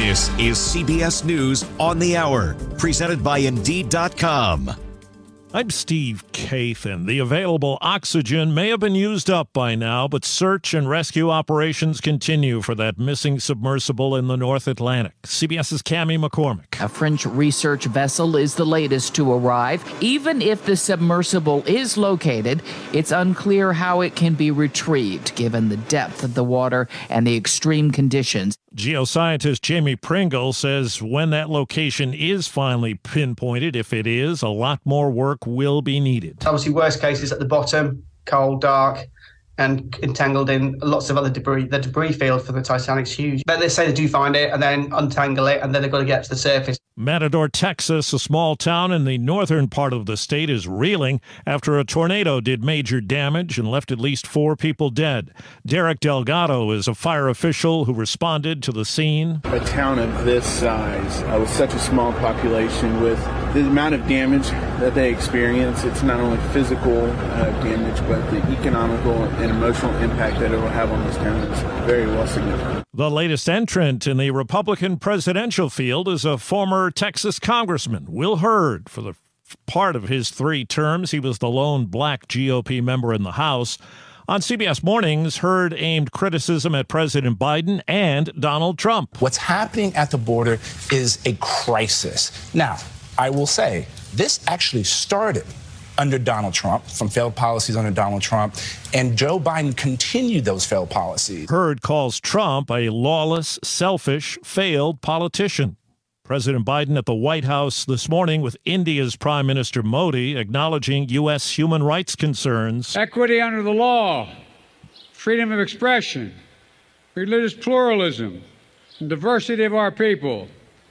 This is CBS News on the Hour, presented by Indeed.com. I'm Steve Kathan. The available oxygen may have been used up by now, but search and rescue operations continue for that missing submersible in the North Atlantic. CBS's Cammie McCormick. A French research vessel is the latest to arrive. Even if the submersible is located, it's unclear how it can be retrieved, given the depth of the water and the extreme conditions. Geoscientist Jamie Pringle says when that location is finally pinpointed, if it is, a lot more work will be needed. Obviously, worst case is at the bottom, cold, dark, and entangled in lots of other debris. The debris field for the Titanic's huge. But they say they do find it and then untangle it, and then they've got to get to the surface. Matador, Texas, a small town in the northern part of the state, is reeling after a tornado did major damage and left at least 4 people dead. Derek Delgado is a fire official who responded to the scene. A town of this size, with such a small population, with the amount of damage that they experience, it's not only physical damage, but the economical and emotional impact that it will have on this town is very well significant. The latest entrant in the Republican presidential field is a former Texas congressman, Will Hurd. For the part of his 3 terms, he was the lone black GOP member in the House. On CBS Mornings, Hurd aimed criticism at President Biden and Donald Trump. What's happening at the border is a crisis. Now, I will say, this actually started under Donald Trump, from failed policies under Donald Trump, and Joe Biden continued those failed policies. Hurd calls Trump a lawless, selfish, failed politician. President Biden at the White House this morning with India's Prime Minister Modi acknowledging U.S. human rights concerns. Equity under the law, freedom of expression, religious pluralism, and diversity of our people.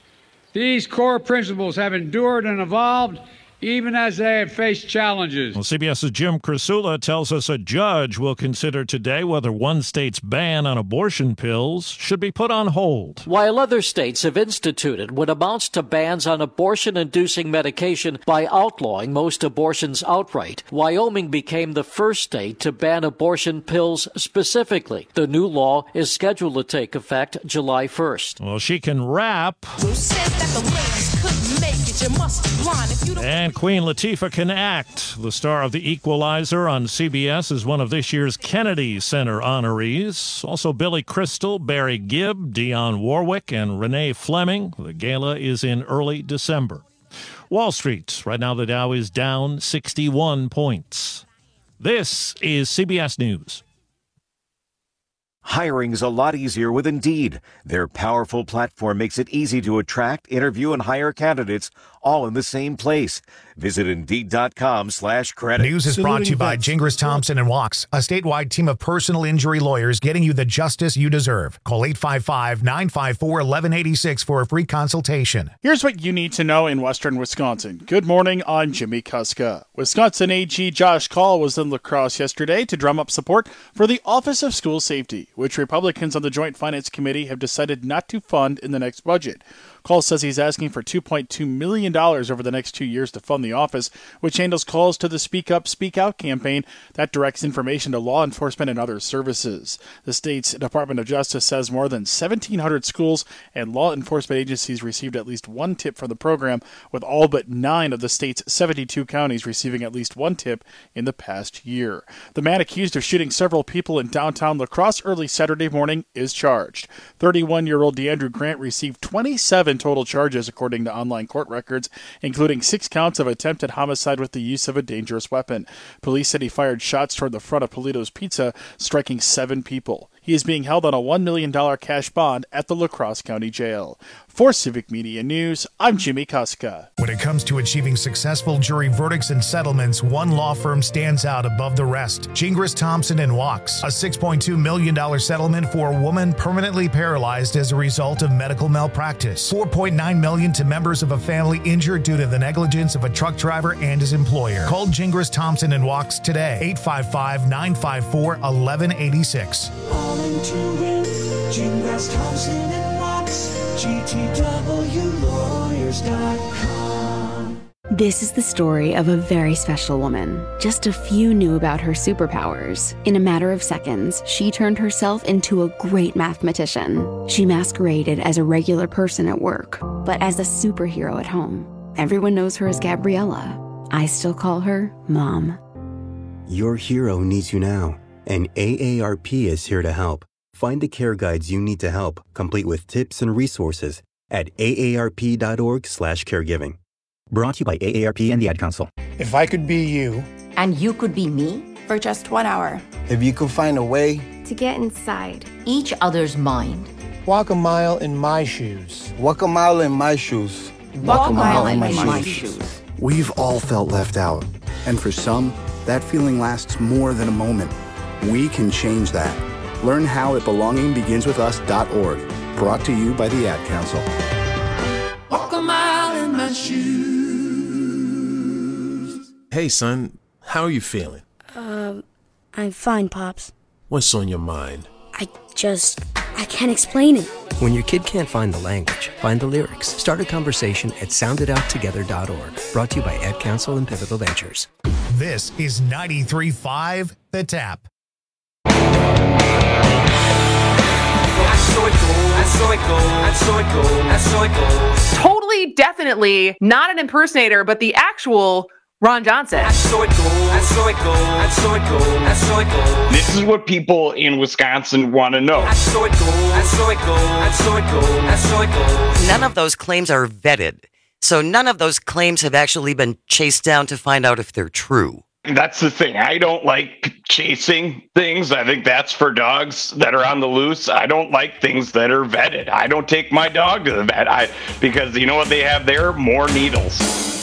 These core principles have endured and evolved even as they have faced challenges. Well, CBS's Jim Krasula tells us a judge will consider today whether one state's ban on abortion pills should be put on hold. While other states have instituted what amounts to bans on abortion-inducing medication by outlawing most abortions outright, Wyoming became the first state to ban abortion pills specifically. The new law is scheduled to take effect July 1st. Well, she can rap. Who said that the ladies couldn't make it? You must be blind if you don't. And Queen Latifah can act. The star of The Equalizer on CBS is one of this year's Kennedy Center honorees. Also Billy Crystal, Barry Gibb, Dionne Warwick, and Renee Fleming. The gala is in early December. Wall Street. Right now the Dow is down 61 points. This is CBS News. Hiring's a lot easier with Indeed. Their powerful platform makes it easy to attract, interview, and hire candidates all in the same place. Visit Indeed.com/credit. News is brought to you by Gingras Thompson & Walks, a statewide team of personal injury lawyers getting you the justice you deserve. Call 855-954-1186 for a free consultation. Here's what you need to know in western Wisconsin. Good morning, I'm Jimmy Kuska. Wisconsin AG Josh Kaul was in La Crosse yesterday to drum up support for the Office of School Safety, which Republicans on the Joint Finance Committee have decided not to fund in the next budget. Kaul says he's asking for $2.2 million over the next 2 years to fund the office, which handles calls to the Speak Up, Speak Out campaign that directs information to law enforcement and other services. The state's Department of Justice says more than 1,700 schools and law enforcement agencies received at least one tip from the program, with all but 9 of the state's 72 counties receiving at least one tip in the past year. The man accused of shooting several people in downtown La Crosse early Saturday morning is charged. 31-year-old DeAndrew Grant received 27 total charges, according to online court records, including 6 counts of attempted homicide with the use of a dangerous weapon. Police said he fired shots toward the front of Polito's Pizza, striking 7 people. He is being held on a $1 million cash bond at the La Crosse County Jail. For Civic Media News, I'm Jimmy Kuska. When it comes to achieving successful jury verdicts and settlements, one law firm stands out above the rest. Gingras Thompson & Walks, a $6.2 million settlement for a woman permanently paralyzed as a result of medical malpractice. $4.9 million to members of a family injured due to the negligence of a truck driver and his employer. Call Gingras Thompson & Walks today, 855-954-1186. All into it, Gingras Thompson & Walks, GTWLawyers.com. This is the story of a very special woman. Just a few knew about her superpowers. In a matter of seconds, she turned herself into a great mathematician. She masqueraded as a regular person at work, but as a superhero at home. Everyone knows her as Gabriella. I still call her Mom. Your hero needs you now, and AARP is here to help. Find the care guides you need to help, complete with tips and resources at aarp.org/caregiving. Brought to you by AARP and the Ad Council. If I could be you. And you could be me for just 1 hour. If you could find a way to get inside each other's mind. Walk a mile in my shoes. Walk a mile in my shoes. Walk a mile in my shoes. We've all felt left out. And for some, that feeling lasts more than a moment. We can change that. Learn how at belongingbeginswithus.org. Brought to you by the Ad Council. Walk a mile in my shoes. Hey, son, how are you feeling? I'm fine, Pops. What's on your mind? I can't explain it. When your kid can't find the language, find the lyrics. Start a conversation at soundedouttogether.org. Brought to you by Ad Council and Pivotal Ventures. This is 93.5 The Tap. Totally, definitely not an impersonator, but the actual Ron Johnson. This is what people in Wisconsin want to know. None of those claims are vetted. So none of those claims have actually been chased down to find out if they're true. That's the thing. I don't like chasing things. I think that's for dogs that are on the loose. I don't like things that are vetted. I don't take my dog to the vet because you know what they have there? More needles.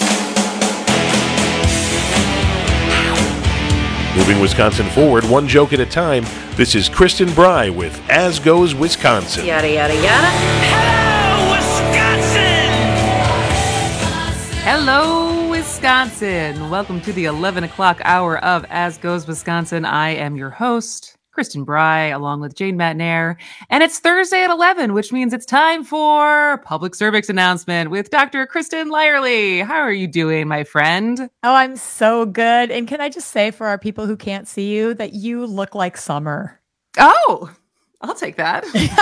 Moving Wisconsin forward, one joke at a time. This is Kristen Bry with As Goes Wisconsin. Yada, yada, yada. Hello, Wisconsin! Hello, Wisconsin. Welcome to the 11 o'clock hour of As Goes Wisconsin. I am your host, Kristen Bry, along with Jane Matnair. And it's Thursday at 11, which means it's time for Public Service Announcement with Dr. Kristen Lyerly. How are you doing, my friend? Oh, I'm so good. And can I just say for our people who can't see you that you look like summer? Oh, I'll take that.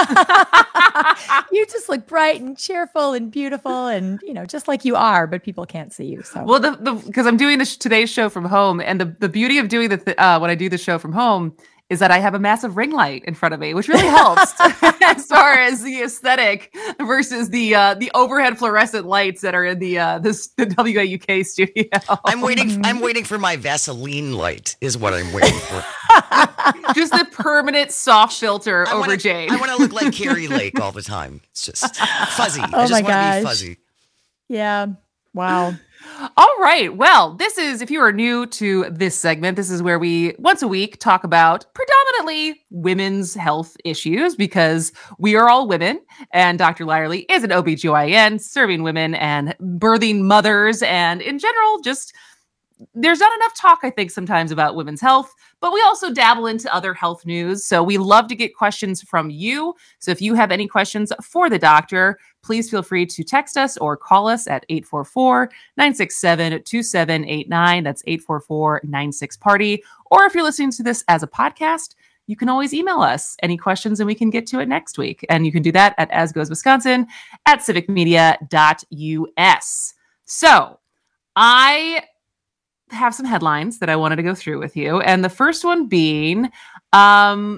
You just look bright and cheerful and beautiful and, just like you are, but people can't see you. So, well, because I'm doing today's show from home, and the beauty of doing when I do the show from home is that I have a massive ring light in front of me, which really helps as far as the aesthetic versus the overhead fluorescent lights that are in the WAUK studio. I'm waiting for my Vaseline light is what I'm waiting for. Just the permanent soft filter over Jane. I want to look like Carrie Lake all the time. It's just fuzzy. Oh I just my want gosh. to be fuzzy. Yeah. Wow. All right. Well, this is, if you are new to this segment, this is where we once a week talk about predominantly women's health issues because we are all women and Dr. Lyerly is an OBGYN serving women and birthing mothers. And in general, just there's not enough talk, I think, sometimes about women's health, but we also dabble into other health news. So we love to get questions from you. So if you have any questions for the doctor, please feel free to text us or call us at 844-967-2789. That's 844-96-PARTY. Or if you're listening to this as a podcast, you can always email us any questions and we can get to it next week. And you can do that at asgoeswisconsin@civicmedia.us. So I have some headlines that I wanted to go through with you. And the first one being, all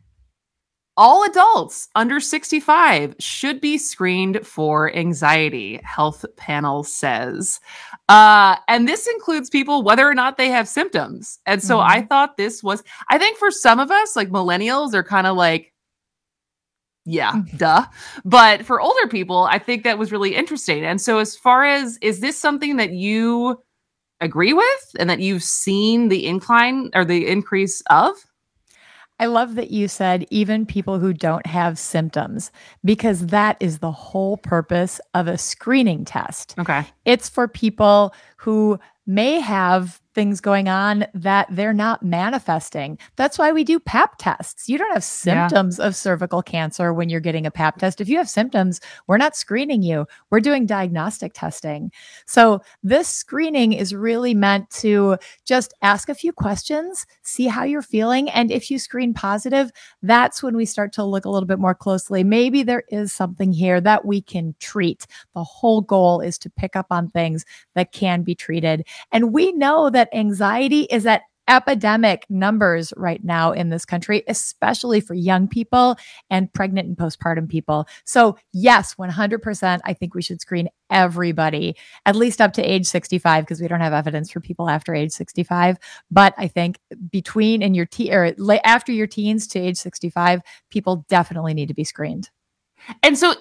adults under 65 should be screened for anxiety, health panel says. And this includes people whether or not they have symptoms. And so I thought I think for some of us, like millennials, are kind of like, yeah, duh. But for older people, I think that was really interesting. And so as far as, is this something that you agree with and that you've seen the incline or the increase of? I love that you said even people who don't have symptoms, because that is the whole purpose of a screening test. Okay. It's for people who may have things going on that they're not manifesting. That's why we do Pap tests. You don't have symptoms of cervical cancer when you're getting a Pap test. If you have symptoms, we're not screening you. We're doing diagnostic testing. So this screening is really meant to just ask a few questions, see how you're feeling. And if you screen positive, that's when we start to look a little bit more closely. Maybe there is something here that we can treat. The whole goal is to pick up on things that can be treated. And we know that anxiety is at epidemic numbers right now in this country, especially for young people and pregnant and postpartum people. So yes, 100%, I think we should screen everybody, at least up to age 65, because we don't have evidence for people after age 65. But I think between and after your teens to age 65, people definitely need to be screened. And so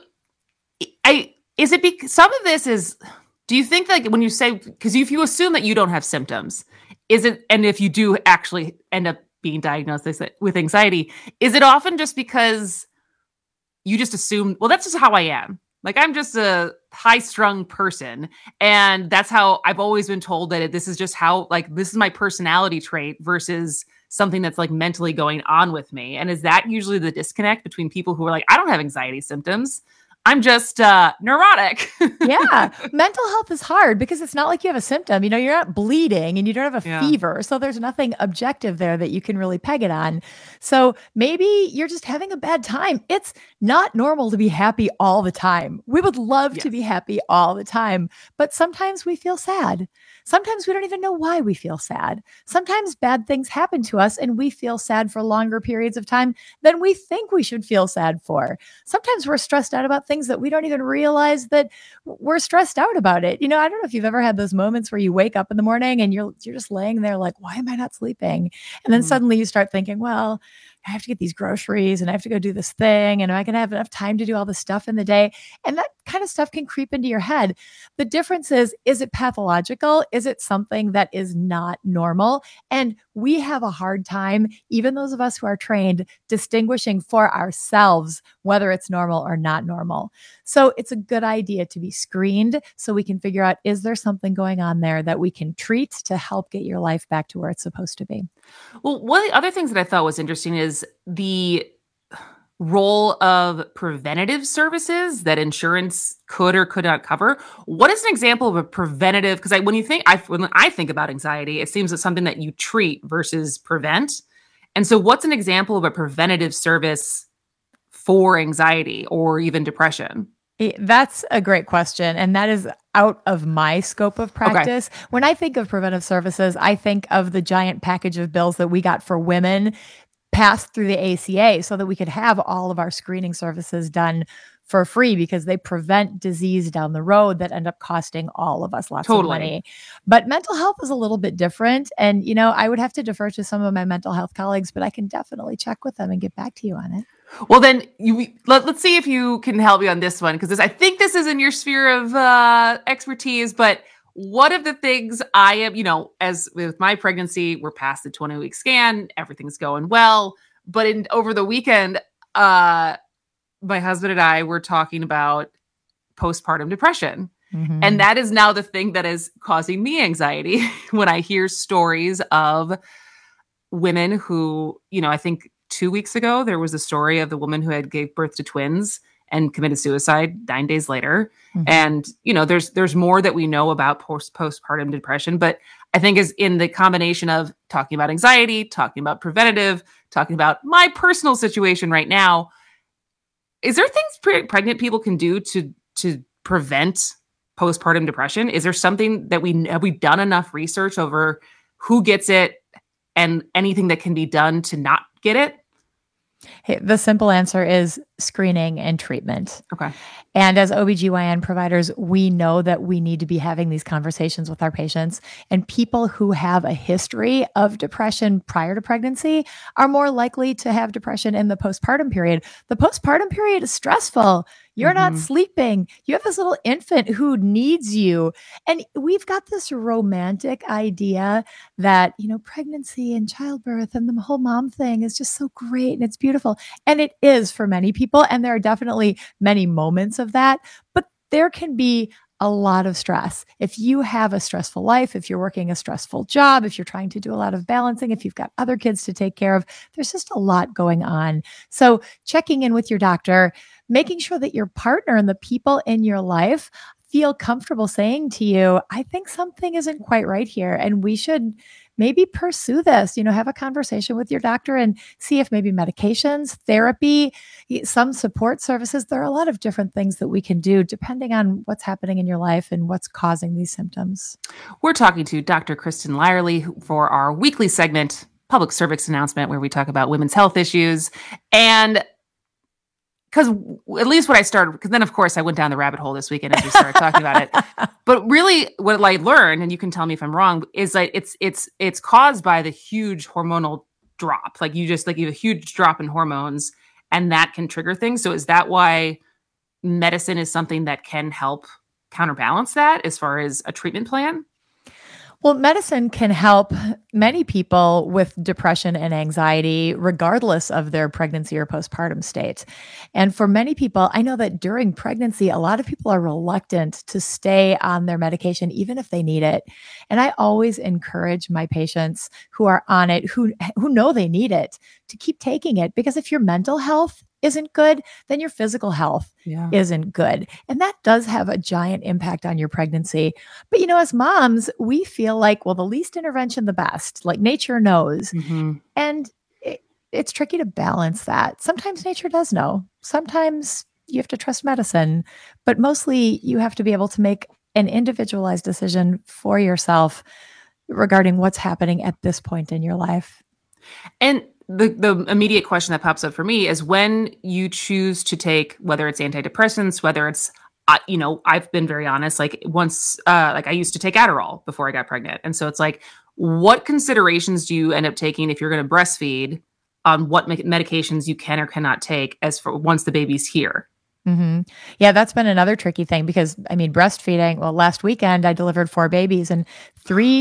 some of this is, do you think like when you say, because if you assume that you don't have symptoms, and if you do actually end up being diagnosed with anxiety, is it often just because you just assume, well, that's just how I am. Like, I'm just a high-strung person, and that's how I've always been told that this is just how, like, this is my personality trait versus something that's like mentally going on with me. And is that usually the disconnect between people who are like, I don't have anxiety symptoms, I'm just neurotic. Yeah. Mental health is hard because it's not like you have a symptom. You're not bleeding and you don't have a fever. So there's nothing objective there that you can really peg it on. So maybe you're just having a bad time. It's not normal to be happy all the time. We would love to be happy all the time, but sometimes we feel sad. Sometimes we don't even know why we feel sad. Sometimes bad things happen to us and we feel sad for longer periods of time than we think we should feel sad for. Sometimes we're stressed out about things that we don't even realize that we're stressed out about it. I don't know if you've ever had those moments where you wake up in the morning and you're just laying there like, why am I not sleeping? And then suddenly you start thinking, well, I have to get these groceries and I have to go do this thing. And am I going to have enough time to do all this stuff in the day? And that kind of stuff can creep into your head. The difference is it pathological? Is it something that is not normal? And we have a hard time, even those of us who are trained, distinguishing for ourselves whether it's normal or not normal. So it's a good idea to be screened so we can figure out, is there something going on there that we can treat to help get your life back to where it's supposed to be? Well, one of the other things that I thought was interesting is the role of preventative services that insurance could or could not cover. What is an example of a preventative? Because when I think about anxiety, it seems it's something that you treat versus prevent. And so what's an example of a preventative service for anxiety or even depression? That's a great question. And that is out of my scope of practice. Okay. When I think of preventive services, I think of the giant package of bills that we got for women passed through the ACA so that we could have all of our screening services done for free because they prevent disease down the road that end up costing all of us lots of money. But mental health is a little bit different. And, I would have to defer to some of my mental health colleagues, but I can definitely check with them and get back to you on it. Well, then let's see if you can help me on this one, because I think this is in your sphere of expertise. But one of the things I am, as with my pregnancy, we're past the 20-week scan, everything's going well. But over the weekend, my husband and I were talking about postpartum depression. Mm-hmm. And that is now the thing that is causing me anxiety when I hear stories of women who, I think 2 weeks ago, there was a story of the woman who had gave birth to twins and committed suicide 9 days later. Mm-hmm. And, there's more that we know about postpartum depression, but I think is in the combination of talking about anxiety, talking about preventative, talking about my personal situation right now. Is there things pregnant people can do to prevent postpartum depression? Is there something that have we done enough research over who gets it and anything that can be done to not get it? Hey, the simple answer is screening and treatment. Okay. And as OBGYN providers, we know that we need to be having these conversations with our patients. And people who have a history of depression prior to pregnancy are more likely to have depression in the postpartum period. The postpartum period is stressful. You're not sleeping. You have this little infant who needs you. And we've got this romantic idea that, pregnancy and childbirth and the whole mom thing is just so great and it's beautiful. And it is for many people. And there are definitely many moments of that. But there can be a lot of stress. If you have a stressful life, if you're working a stressful job, if you're trying to do a lot of balancing, if you've got other kids to take care of, there's just a lot going on. So checking in with your doctor, making sure that your partner and the people in your life feel comfortable saying to you, I think something isn't quite right here, and we should maybe pursue this, have a conversation with your doctor and see if maybe medications, therapy, some support services. There are a lot of different things that we can do depending on what's happening in your life and what's causing these symptoms. We're talking to Dr. Kristen Lyerly for our weekly segment, Public Service Announcement, where we talk about women's health issues. And because at least what I started, because then of course I went down the rabbit hole this weekend as we started talking about it. But really what I learned, and you can tell me if I'm wrong, is that it's caused by the huge hormonal drop. Like you have a huge drop in hormones, and that can trigger things. So is that why medicine is something that can help counterbalance that as far as a treatment plan? Well, medicine can help many people with depression and anxiety, regardless of their pregnancy or postpartum state. And for many people, I know that during pregnancy, a lot of people are reluctant to stay on their medication, even if they need it. And I always encourage my patients who are on it, who know they need it, to keep taking it. Because if your mental health isn't good, then your physical health isn't good. And that does have a giant impact on your pregnancy. But, as moms, we feel like, well, the least intervention, the best, like nature knows. Mm-hmm. And it's tricky to balance that. Sometimes nature does know. Sometimes you have to trust medicine, but mostly you have to be able to make an individualized decision for yourself regarding what's happening at this point in your life. And the immediate question that pops up for me is when you choose to take, whether it's antidepressants, whether it's, I've been very honest, like once, I used to take Adderall before I got pregnant. And so it's like, what considerations do you end up taking if you're going to breastfeed on what medications you can or cannot take as for once the baby's here? Mm-hmm. Yeah, that's been another tricky thing because, breastfeeding, well, last weekend I delivered 4 babies and 3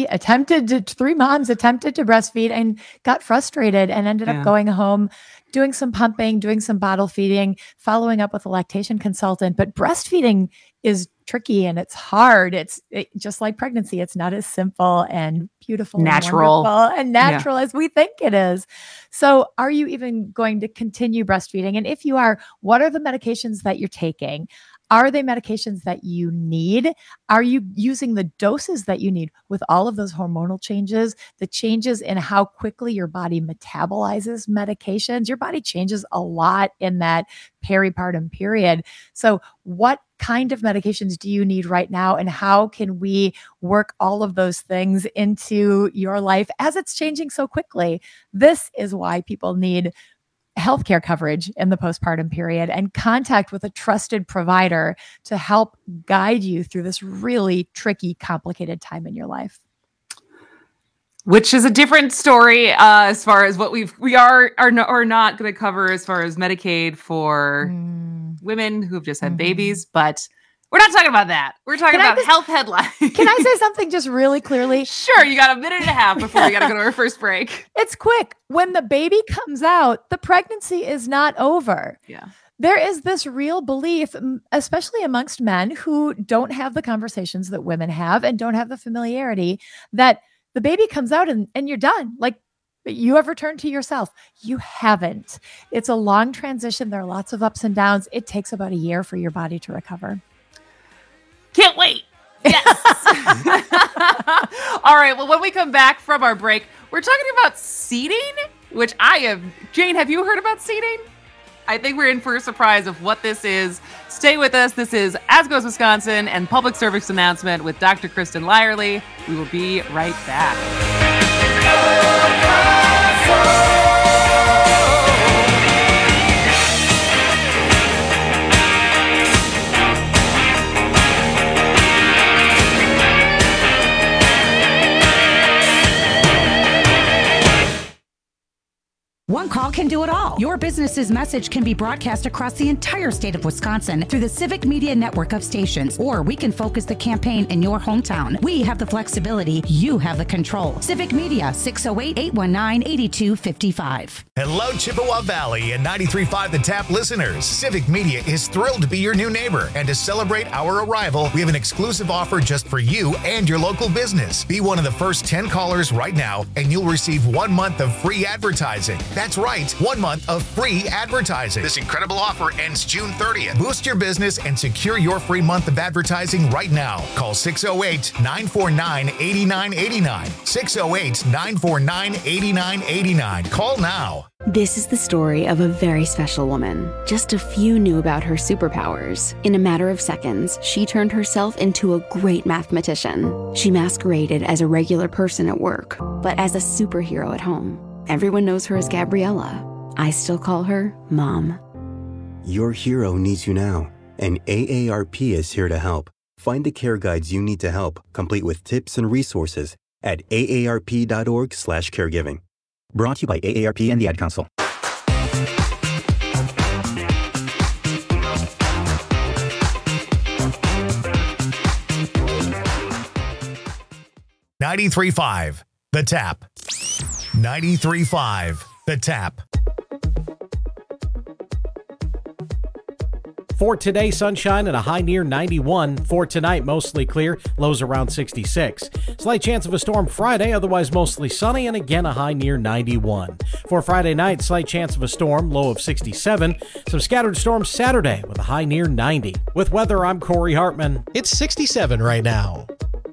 moms attempted to breastfeed and got frustrated and ended up going home, doing some pumping, doing some bottle feeding, following up with a lactation consultant. But breastfeeding is tricky and it's hard. It's just like pregnancy. It's not as simple and beautiful, natural and natural as we think it is. So are you even going to continue breastfeeding? And if you are, what are the medications that you're taking? Are they medications that you need? Are you using the doses that you need with all of those hormonal changes, the changes in how quickly your body metabolizes medications? Your body changes a lot in that peripartum period. So what kind of medications do you need right now? And how can we work all of those things into your life as it's changing so quickly? This is why people need healthcare coverage in the postpartum period and contact with a trusted provider to help guide you through this really tricky, complicated time in your life. Which is a different story as far as what we are not going to cover as far as Medicaid for women who've just had babies, but we're not talking about that. We're talking about health headlines. Can I say something just really clearly? Sure. You got a minute and a half before we got to go to our first break. It's quick. When the baby comes out, the pregnancy is not over. Yeah. There is this real belief, especially amongst men who don't have the conversations that women have and don't have the familiarity, that the baby comes out and you're done. Like, you have returned to yourself. You haven't. It's a long transition. There are lots of ups and downs. It takes about a year for your body to recover. Can't wait. Yes. All right. Well, when we come back from our break, we're talking about seeding, which Jane, have you heard about seeding? I think we're in for a surprise of what this is. Stay with us. This is As Goes Wisconsin and Public Service Announcement with Dr. Kristen Lyerly. We will be right back. One call can do it all. Your business's message can be broadcast across the entire state of Wisconsin through the Civic Media network of stations, or we can focus the campaign in your hometown. We have the flexibility. You have the control. Civic Media, 608-819-8255. Hello, Chippewa Valley and 93.5 The Tap listeners. Civic Media is thrilled to be your new neighbor. And to celebrate our arrival, we have an exclusive offer just for you and your local business. Be one of the first 10 callers right now, and you'll receive 1 month of free advertising. That's right, 1 month of free advertising. This incredible offer ends June 30th. Boost your business and secure your free month of advertising right now. Call 608-949-8989. 608-949-8989. Call now. This is the story of a very special woman. Just a few knew about her superpowers. In a matter of seconds, she turned herself into a great mathematician. She masqueraded as a regular person at work, but as a superhero at home. Everyone knows her as Gabriella. I still call her Mom. Your hero needs you now, and AARP is here to help. Find the care guides you need to help, complete with tips and resources at aarp.org/caregiving. Brought to you by AARP and the Ad Council. $93.5 The Tap. 93.5 The Tap. For today, sunshine and a high near 91. For tonight, mostly clear, lows around 66. Slight chance of a storm Friday, otherwise mostly sunny, and again a high near 91. For Friday night, slight chance of a storm, low of 67. Some scattered storms Saturday with a high near 90. With weather, I'm Corey Hartman. It's 67 right now.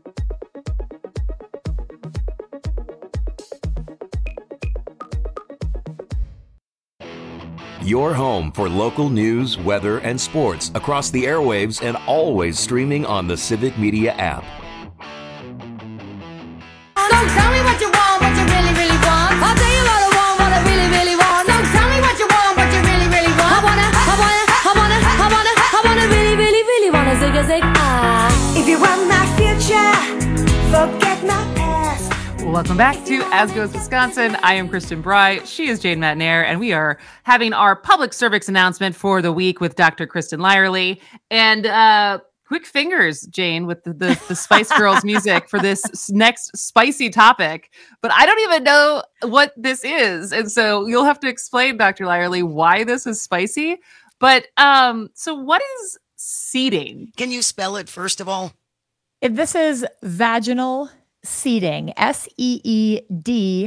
Your home for local news, weather, and sports across the airwaves and always streaming on the Civic Media app. So tell me what you want, what you really, really want. I'll tell you what I want, what I really, really want. So tell me what you want, what you really, really want. I wanna really, really, really wanna zig a zig. If you want my future, forget my past. Welcome back to As Goes Wisconsin. I am Kristen Bry. She is Jane Matnair, and we are having our public service announcement for the week with Dr. Kristen Lyerly. And quick fingers, Jane, with the Spice Girls music for this next spicy topic. But I don't even know what this is. And so you'll have to explain, Dr. Lyerly, why this is spicy. But so what is seeding? Can you spell it, first of all? If this is vaginal seeding, SEEDING.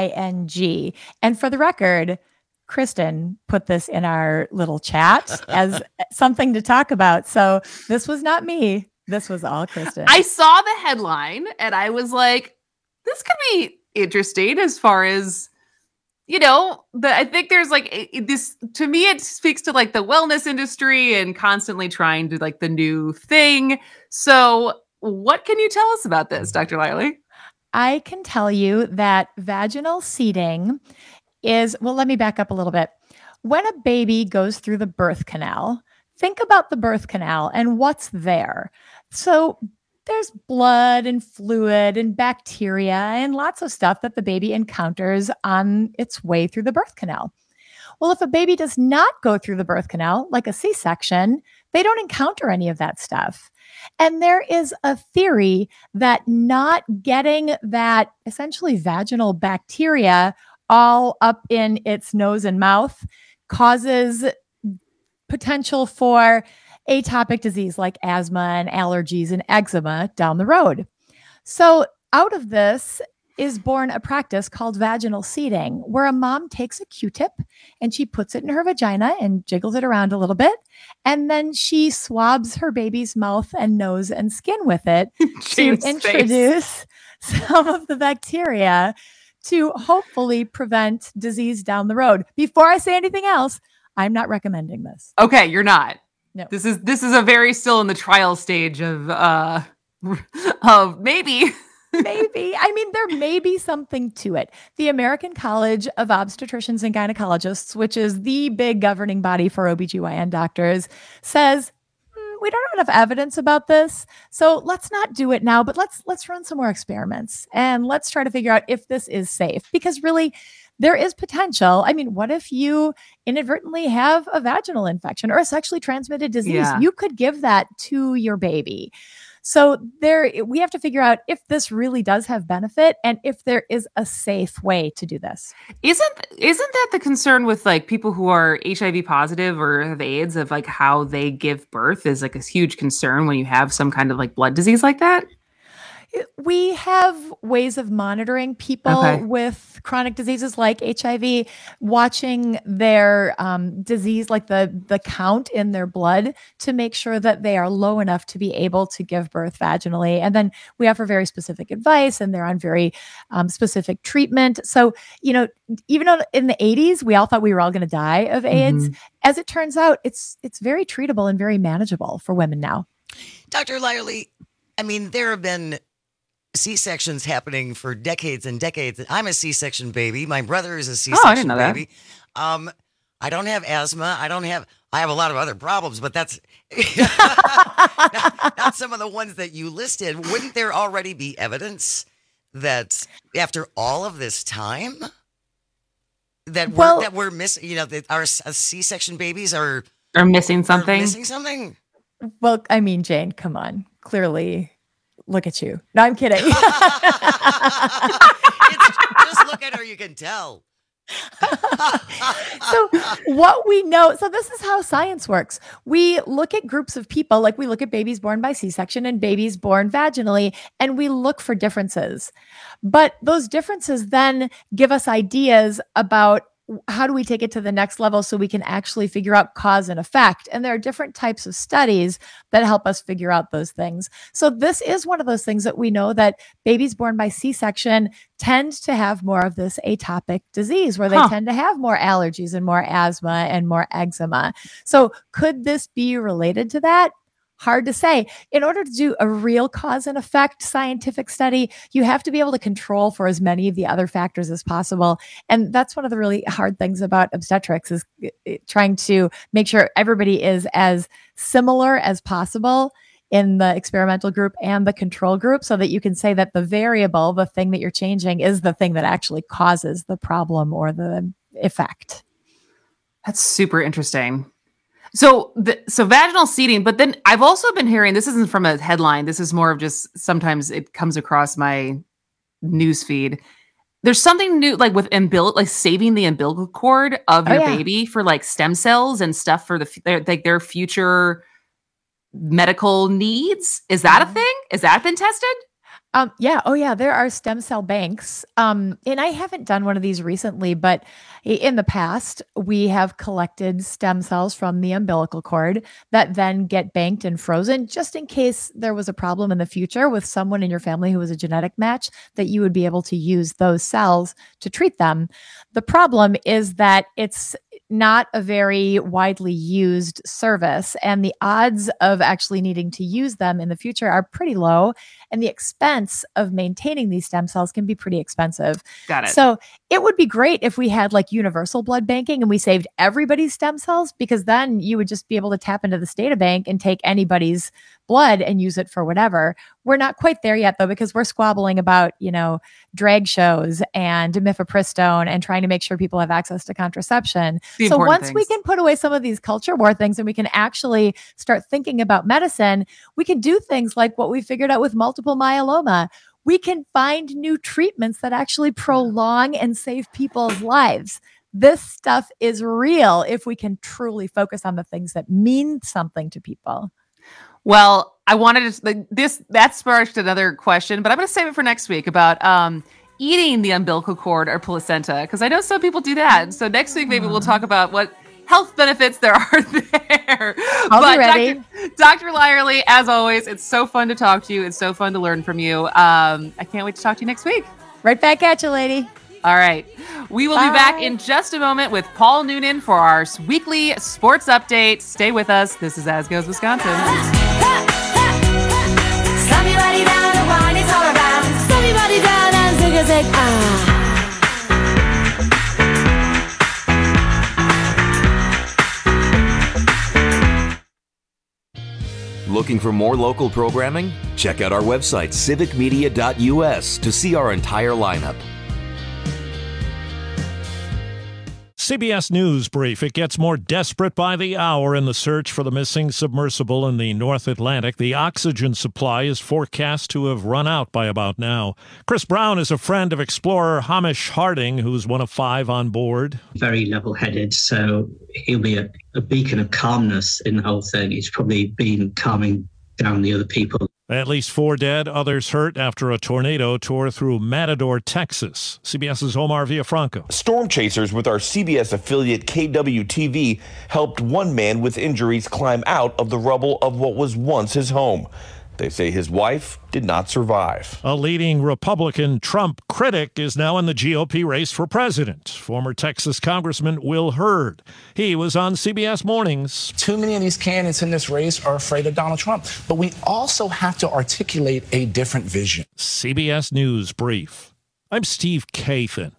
And for the record, Kristen put this in our little chat as something to talk about. So this was not me. This was all Kristen. I saw the headline and I was like, this could be interesting as far as, you know, I think there's like this, to me, it speaks to like the wellness industry and constantly trying to like the new thing. So what can you tell us about this, Dr. Lyerly? I can tell you that vaginal seeding is, well, let me back up a little bit. When a baby goes through the birth canal, think about the birth canal and what's there. So there's blood and fluid and bacteria and lots of stuff that the baby encounters on its way through the birth canal. Well, if a baby does not go through the birth canal, like a C-section, they don't encounter any of that stuff. And there is a theory that not getting that essentially vaginal bacteria all up in its nose and mouth causes potential for atopic disease like asthma and allergies and eczema down the road. So out of this is born a practice called vaginal seeding, where a mom takes a Q-tip and she puts it in her vagina and jiggles it around a little bit. And then she swabs her baby's mouth and nose and skin with it to introduce some of the bacteria to hopefully prevent disease down the road. Before I say anything else, I'm not recommending this. Okay, you're not. No. This is a very still in the trial stage of maybe. Maybe. I mean, there may be something to it. The American College of Obstetricians and Gynecologists, which is the big governing body for OBGYN doctors, says, we don't have enough evidence about this. So let's not do it now, but let's run some more experiments and let's try to figure out if this is safe. Because really, there is potential. I mean, what if you inadvertently have a vaginal infection or a sexually transmitted disease? Yeah. You could give that to your baby. So we have to figure out if this really does have benefit and if there is a safe way to do this. Isn't that the concern with like people who are HIV positive or have AIDS, of like how they give birth is like a huge concern when you have some kind of like blood disease like that? We have ways of monitoring people with chronic diseases like HIV, watching their disease, like the count in their blood, to make sure that they are low enough to be able to give birth vaginally. And then we offer very specific advice, and they're on very specific treatment. So, even in the 80s, we all thought we were all going to die of AIDS. As it turns out, it's very treatable and very manageable for women now. Dr. Lyerly, I mean, there have been C-sections happening for decades and decades. I'm a C-section baby. My brother is a C-section baby. I don't have asthma. I have a lot of other problems, but that's not some of the ones that you listed. Wouldn't there already be evidence that after all of this time that we're missing, that our C-section babies are missing something? Missing something? Well, I mean, Jane, come on. Clearly, look at you. No, I'm kidding. Just look at her, you can tell. So what we know, so this is how science works. We look at groups of people, like we look at babies born by C-section and babies born vaginally, and we look for differences. But those differences then give us ideas about how do we take it to the next level so we can actually figure out cause and effect. And there are different types of studies that help us figure out those things. So this is one of those things that we know that babies born by C-section tend to have more of this atopic disease, where they tend to have more allergies and more asthma and more eczema. So could this be related to that? Hard to say. In order to do a real cause and effect scientific study, you have to be able to control for as many of the other factors as possible. And that's one of the really hard things about obstetrics, is trying to make sure everybody is as similar as possible in the experimental group and the control group, so that you can say that the variable, the thing that you're changing, is the thing that actually causes the problem or the effect. That's super interesting. So vaginal seeding, but then I've also been hearing, this isn't from a headline, this is more of just sometimes it comes across my news feed. There's something new, like with like saving the umbilical cord of your baby for like stem cells and stuff for their future medical needs. Is that a thing? Is that been tested? Yeah. Oh, yeah. There are stem cell banks. And I haven't done one of these recently, but in the past, we have collected stem cells from the umbilical cord that then get banked and frozen, just in case there was a problem in the future with someone in your family who was a genetic match, that you would be able to use those cells to treat them. The problem is that it's not a very widely used service, and the odds of actually needing to use them in the future are pretty low, and the expense of maintaining these stem cells can be pretty expensive. Got it. So it would be great if we had like universal blood banking and we saved everybody's stem cells, because then you would just be able to tap into this data bank and take anybody's blood and use it for whatever. We're not quite there yet, though, because we're squabbling about, drag shows and mifepristone and trying to make sure people have access to contraception. So once we can put away some of these culture war things and we can actually start thinking about medicine, we can do things like what we figured out with multiple myeloma. We can find new treatments that actually prolong and save people's lives. This stuff is real if we can truly focus on the things that mean something to people. Well, I wanted to, that sparked another question, but I'm going to save it for next week about eating the umbilical cord or placenta, because I know some people do that. So next week, maybe we'll talk about what health benefits there are there. I'll be ready. Dr. Lyerly, as always, it's so fun to talk to you. It's so fun to learn from you. I can't wait to talk to you next week. Right back at you, lady. All right. We will be back in just a moment with Paul Noonan for our weekly sports update. Stay with us. This is As Goes Wisconsin. Slam your body down and wine is all around. Slam your body down and zig ah. Looking for more local programming? Check out our website, civicmedia.us, to see our entire lineup. CBS News Brief. It gets more desperate by the hour in the search for the missing submersible in the North Atlantic. The oxygen supply is forecast to have run out by about now. Chris Brown is a friend of explorer Hamish Harding, who's one of 5 on board. Very level-headed, so he'll be a beacon of calmness in the whole thing. He's probably been calming down the other people. At least 4 dead, others hurt after a tornado tore through Matador, Texas. CBS's Omar Villafranco. Storm chasers with our CBS affiliate KWTV helped one man with injuries climb out of the rubble of what was once his home. They say his wife did not survive. A leading Republican Trump critic is now in the GOP race for president. Former Texas Congressman Will Hurd. He was on CBS Mornings. Too many of these candidates in this race are afraid of Donald Trump. But we also have to articulate a different vision. CBS News Brief. I'm Steve Kathan.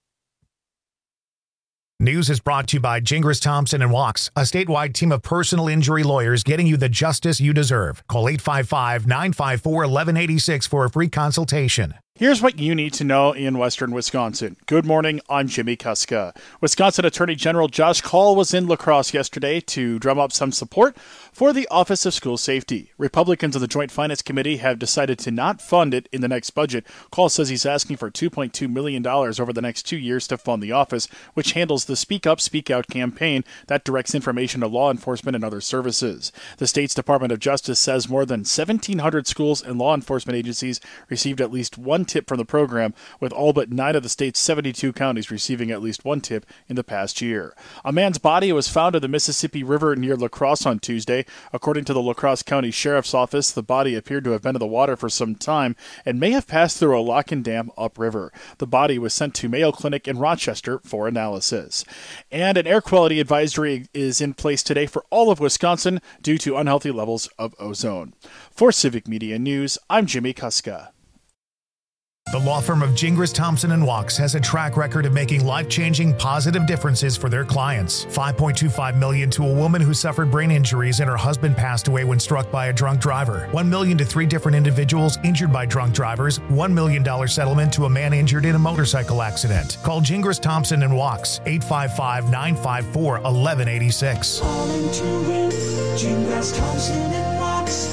News is brought to you by Gingras Thompson and Walks, a statewide team of personal injury lawyers getting you the justice you deserve. Call 855-954-1186 for a free consultation. Here's what you need to know in western Wisconsin. Good morning, I'm Jimmy Kuska. Wisconsin Attorney General Josh Kaul was in La Crosse yesterday to drum up some support for the Office of School Safety. Republicans of the Joint Finance Committee have decided to not fund it in the next budget. Kaul says he's asking for $2.2 million over the next 2 years to fund the office, which handles the Speak Up, Speak Out campaign that directs information to law enforcement and other services. The state's Department of Justice says more than 1,700 schools and law enforcement agencies received at least one tip from the program, with all but 9 of the state's 72 counties receiving at least one tip in the past year. A man's body was found in the Mississippi River near La Crosse on Tuesday. According to the La Crosse County Sheriff's Office, the body appeared to have been in the water for some time and may have passed through a lock and dam upriver. The body was sent to Mayo Clinic in Rochester for analysis. And an air quality advisory is in place today for all of Wisconsin due to unhealthy levels of ozone. For Civic Media News, I'm Jimmy Kuska. The law firm of Gingras Thompson and Walks has a track record of making life-changing positive differences for their clients. $5.25 million to a woman who suffered brain injuries and her husband passed away when struck by a drunk driver. $1 million to 3 different individuals injured by drunk drivers. $1 million settlement to a man injured in a motorcycle accident. Call Gingras Thompson and Walks, 855-954-1186. Calling to win, Gingras Thompson and Walks,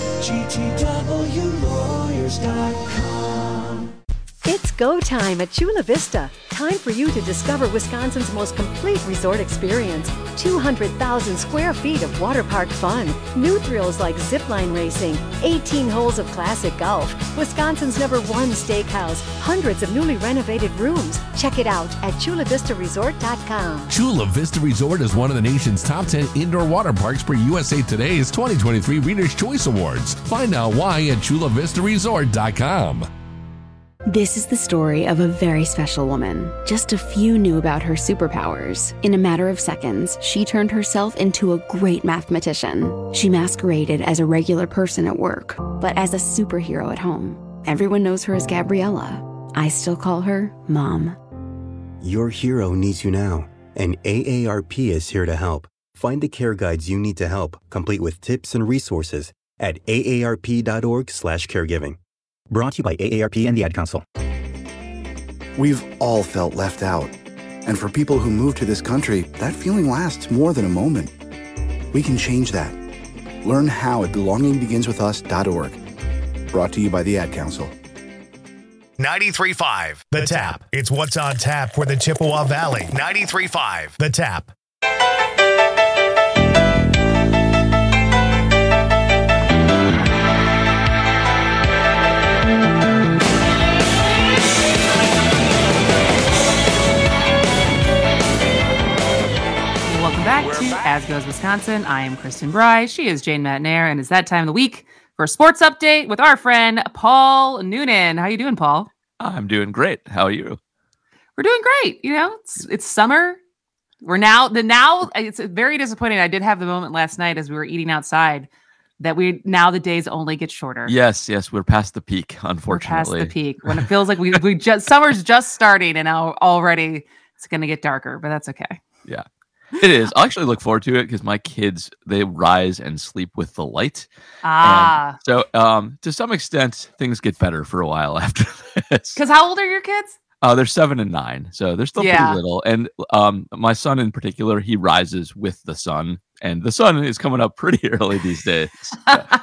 GTWlawyers.com. It's go time at Chula Vista. Time for you to discover Wisconsin's most complete resort experience. 200,000 square feet of water park fun. New thrills like zipline racing, 18 holes of classic golf, Wisconsin's #1 steakhouse, hundreds of newly renovated rooms. Check it out at ChulaVistaResort.com. Chula Vista Resort is one of the nation's top 10 indoor water parks per USA Today's 2023 Reader's Choice Awards. Find out why at ChulaVistaResort.com. This is the story of a very special woman. Just a few knew about her superpowers. In a matter of seconds, she turned herself into a great mathematician. She masqueraded as a regular person at work, but as a superhero at home. Everyone knows her as Gabriella. I still call her Mom. Your hero needs you now, and AARP is here to help. Find the care guides you need to help, complete with tips and resources at aarp.org/caregiving. Brought to you by AARP and the Ad Council. We've all felt left out. And for people who move to this country, that feeling lasts more than a moment. We can change that. Learn how at belongingbeginswithus.org. Brought to you by the Ad Council. 93.5 The Tap. It's what's on tap for the Chippewa Valley. 93.5 The Tap. Back to As Goes Wisconsin. I am Kristen Bry. She is Jane McNair, and it's that time of the week for a sports update with our friend Paul Noonan. How you doing, Paul? I'm doing great. How are you? We're doing great. You know, it's summer. It's very disappointing. I did have the moment last night as we were eating outside that the days only get shorter. Yes, we're past the peak, unfortunately. We're past the peak when it feels like we just summer's just starting and now already it's going to get darker, but that's okay. Yeah. It is. I actually look forward to it because my kids, they rise and sleep with the light. And so to some extent, things get better for a while after this. Because how old are your kids? They're 7 and 9, so they're still pretty little. And my son in particular, he rises with the sun, and the sun is coming up pretty early these days. So,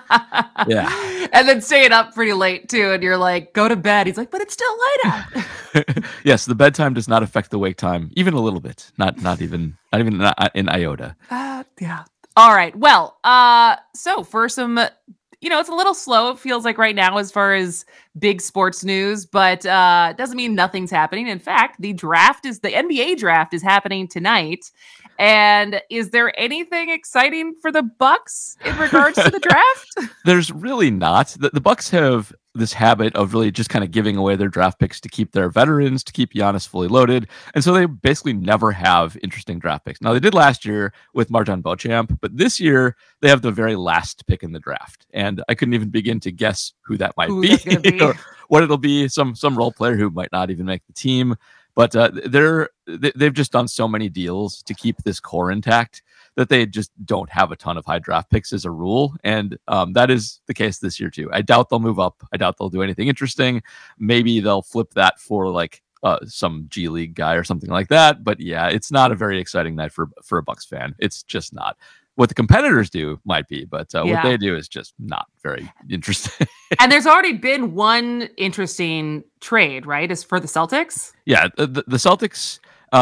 yeah, and then staying up pretty late too. And you're like, go to bed. He's like, but it's still light out. Yes, the bedtime does not affect the wake time even a little bit. Not even in iota. Yeah. All right. Well, so for some. It's a little slow, it feels like right now as far as big sports news, but it doesn't mean nothing's happening. In fact, the NBA draft is happening tonight. And is there anything exciting for the Bucks in regards to the draft? There's really not. The Bucks have this habit of really just kind of giving away their draft picks to keep their veterans, to keep Giannis fully loaded. And so they basically never have interesting draft picks. Now, they did last year with Marjon Beauchamp, but this year they have the very last pick in the draft. And I couldn't even begin to guess who that might be. Or what it'll be. Some role player who might not even make the team. But they've just done so many deals to keep this core intact that they just don't have a ton of high draft picks as a rule. And that is the case this year too. I doubt they'll move up. I doubt they'll do anything interesting. Maybe they'll flip that for like some G League guy or something like that. But yeah, it's not a very exciting night for a Bucks fan. It's just not. What the competitors do might be, but what they do is just not very interesting. And there's already been one interesting trade, right? Is for the Celtics? Yeah, the Celtics,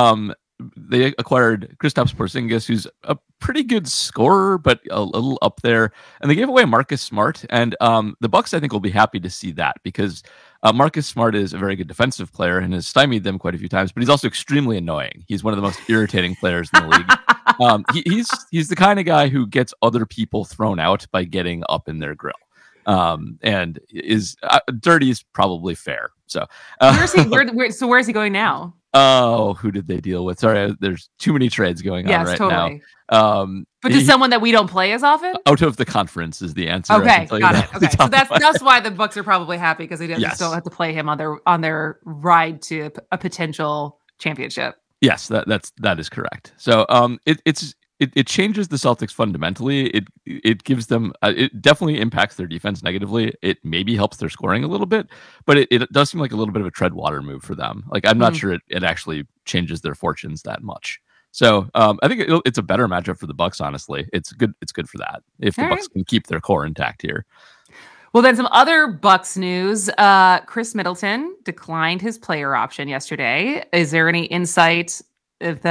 they acquired Kristaps Porzingis, who's a pretty good scorer, but a little up there. And they gave away Marcus Smart. And the Bucks, I think, will be happy to see that because Marcus Smart is a very good defensive player and has stymied them quite a few times, but he's also extremely annoying. He's one of the most irritating players in the league. He's the kind of guy who gets other people thrown out by getting up in their grill. And is dirty is probably fair. So where's he going now? Oh, who did they deal with? Sorry, there's too many trades going on right totally. Now. But to someone that we don't play as often? Out of the conference is the answer. Okay, got it. Okay, so that's why the Bucks are probably happy because they just don't have to play him on their ride to a potential championship. Yes, that is correct. So it changes the Celtics fundamentally. It gives them it definitely impacts their defense negatively. It maybe helps their scoring a little bit, but it does seem like a little bit of a tread water move for them. Like I'm not sure it actually changes their fortunes that much. So I think it's a better matchup for the Bucks. Honestly, it's good. It's good for that if the Bucks can keep their core intact here. Well, then some other Bucks news. Chris Middleton declined his player option yesterday. Is there any insight if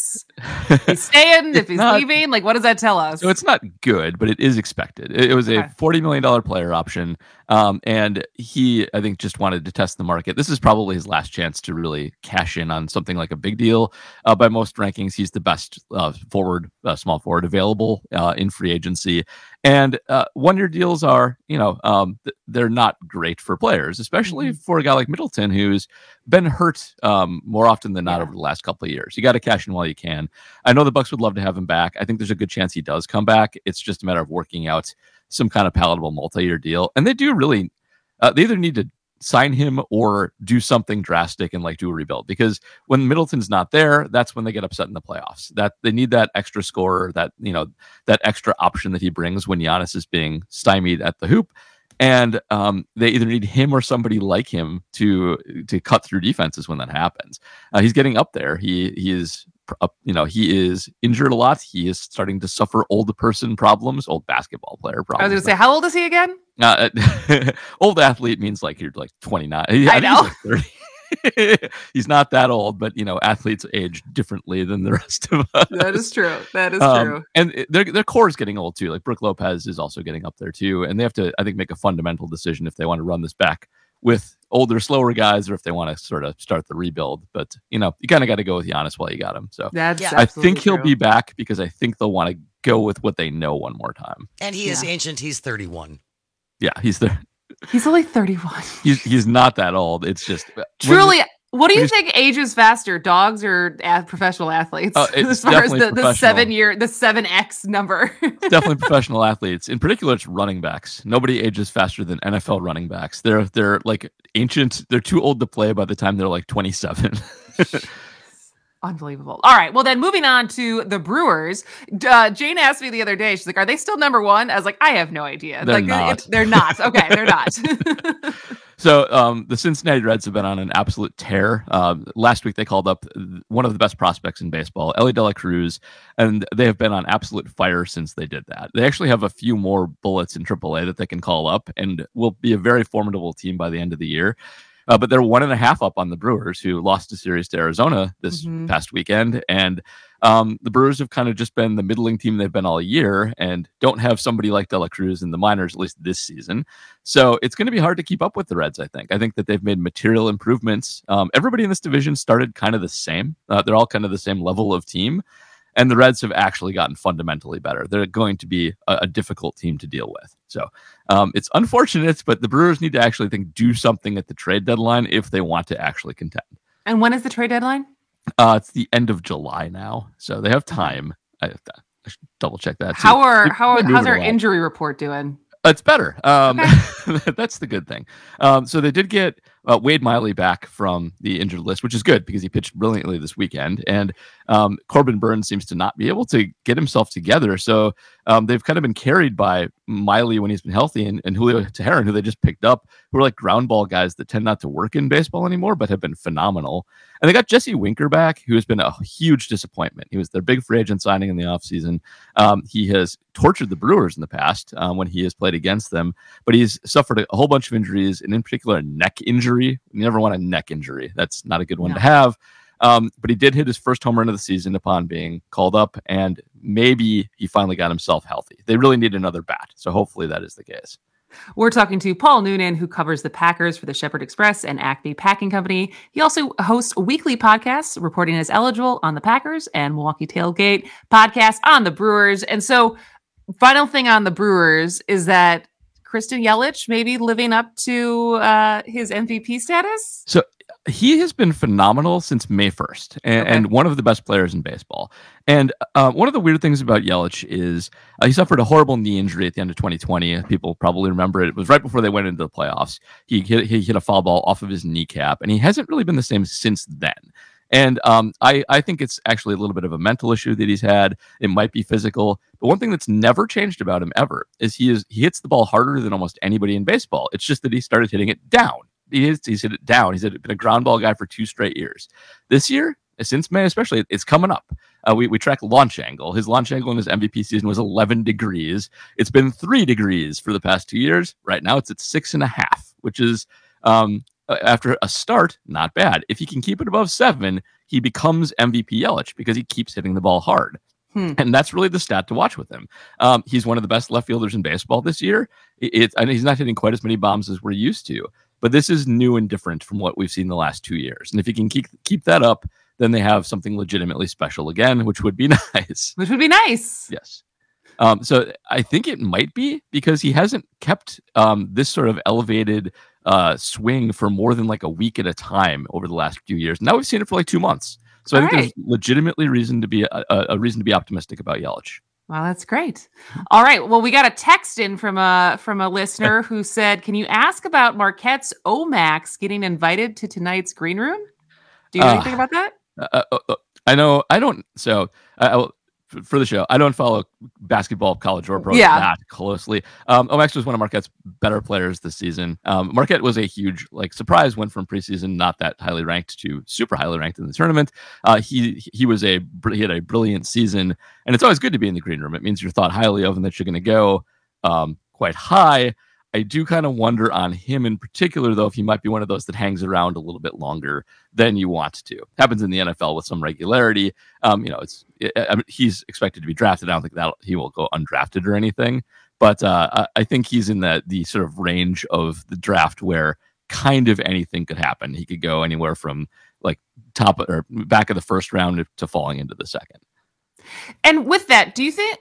he's staying, if he's leaving? Like, what does that tell us? So it's not good, but it is expected. It was a $40 million player option. And he, I think, just wanted to test the market. This is probably his last chance to really cash in on something like a big deal. By most rankings, he's the best small forward available in free agency. And 1-year deals are, they're not great for players, especially for a guy like Middleton, who's been hurt more often than not over the last couple of years. You got to cash in while you can. I know the Bucks would love to have him back. I think there's a good chance he does come back. It's just a matter of working out some kind of palatable multi-year deal. And they do really, they either need to sign him or do something drastic and do a rebuild, because when Middleton's not there, that's when they get upset in the playoffs. That they need that extra scorer, that extra option that he brings when Giannis is being stymied at the hoop. And they either need him or somebody like him to cut through defenses when that happens. He's getting up there. He is injured a lot. He is starting to suffer old basketball player problems. I was going to say, how old is he again? Old athlete means you're 29. I know. He's 30. He's not that old, but athletes age differently than the rest of us. That is true. True. And their core is getting old too. Like Brook Lopez is also getting up there too, and they have to, I think, make a fundamental decision if they want to run this back with older, slower guys, or if they want to sort of start the rebuild. But you kind of got to go with Giannis while you got him. So I think he'll be back because I think they'll want to go with what they know one more time. And he is ancient. He's 31. Yeah, he's there. He's only 31. He's not that old. It's just truly. What do you think ages faster, dogs or professional athletes? As far as the 7X number. It's definitely professional athletes. In particular, it's running backs. Nobody ages faster than NFL running backs. They're ancient. They're too old to play by the time they're 27. Unbelievable. All right. Well, then moving on to the Brewers. Jane asked me the other day, she's like, are they still number one? I was like, I have no idea. They're not. They're not. Okay, they're not. So the Cincinnati Reds have been on an absolute tear. Last week, they called up one of the best prospects in baseball, Elly De La Cruz, and they have been on absolute fire since they did that. They actually have a few more bullets in AAA that they can call up and will be a very formidable team by the end of the year. But they're 1.5 up on the Brewers, who lost a series to Arizona this past weekend. And the Brewers have kind of just been the middling team they've been all year and don't have somebody like De La Cruz in the minors, at least this season. So it's going to be hard to keep up with the Reds, I think. I think that they've made material improvements. Everybody in this division started kind of the same. They're all kind of the same level of team. And the Reds have actually gotten fundamentally better. They're going to be a difficult team to deal with. So it's unfortunate, but the Brewers need to actually do something at the trade deadline if they want to actually contend. And when is the trade deadline? It's the end of July now, so they have time. I should double check that. How's our injury report doing? It's better. That's the good thing. So they did get Wade Miley back from the injured list, which is good because he pitched brilliantly this weekend. And Corbin Burns seems to not be able to get himself together. So they've kind of been carried by Miley when he's been healthy and Julio Teheran, who they just picked up, who are like ground ball guys that tend not to work in baseball anymore, but have been phenomenal. And they got Jesse Winker back, who has been a huge disappointment. He was their big free agent signing in the offseason. He has tortured the Brewers in the past when he has played against them, but he's suffered a whole bunch of injuries, and in particular a neck injury. You never want a neck injury. That's not a good one to have. But he did hit his first home run of the season upon being called up, and maybe he finally got himself healthy. They really need another bat, so hopefully that is the case. We're talking to Paul Noonan, who covers the Packers for the Shepherd Express and Acme Packing Company. He also hosts weekly podcasts reporting as eligible on the Packers and Milwaukee Tailgate podcast on the Brewers. And so final thing on the Brewers is that Christian Yelich maybe living up to his MVP status? So he has been phenomenal since May 1st and one of the best players in baseball. And one of the weird things about Yelich is he suffered a horrible knee injury at the end of 2020. People probably remember it. It was right before they went into the playoffs. He hit a foul ball off of his kneecap, and he hasn't really been the same since then. And I think it's actually a little bit of a mental issue that he's had. It might be physical. But one thing that's never changed about him ever is he hits the ball harder than almost anybody in baseball. It's just that he started hitting it down. He's hit it down. He's been a ground ball guy for 2 straight years. This year, since May especially, it's coming up. We track launch angle. His launch angle in his MVP season was 11 degrees. It's been 3 degrees for the past 2 years. Right now, it's at 6.5, which is after a start, not bad. If he can keep it above 7, he becomes MVP Yelich because he keeps hitting the ball hard. And that's really the stat to watch with him. He's one of the best left fielders in baseball this year. I know he's not hitting quite as many bombs as we're used to, but this is new and different from what we've seen the last 2 years. And if he can keep that up, then they have something legitimately special again, which would be nice. Which would be nice. Yes. So I think it might be because he hasn't kept this sort of elevated swing for more than like a week at a time over the last few years. Now we've seen it for like 2 months. So I think there's legitimately reason to be a reason to be optimistic about Yelich. Wow, that's great. All right. Well, we got a text in from a listener who said, "Can you ask about Marquette's Omax getting invited to tonight's green room? Do you know anything about that?" I know. I don't. So for the show, I don't follow basketball, college or pro that closely. Omax was one of Marquette's better players this season. Marquette was a huge surprise, went from preseason not that highly ranked to super highly ranked in the tournament. He had a brilliant season, and it's always good to be in the green room. It means you're thought highly of and that you're going to go quite high. I do kind of wonder on him in particular, though, if he might be one of those that hangs around a little bit longer than you want to. Happens in the NFL with some regularity. He's expected to be drafted. I don't think that he will go undrafted or anything. But I think he's in the sort of range of the draft where kind of anything could happen. He could go anywhere from top or back of the first round to falling into the second. And with that, do you think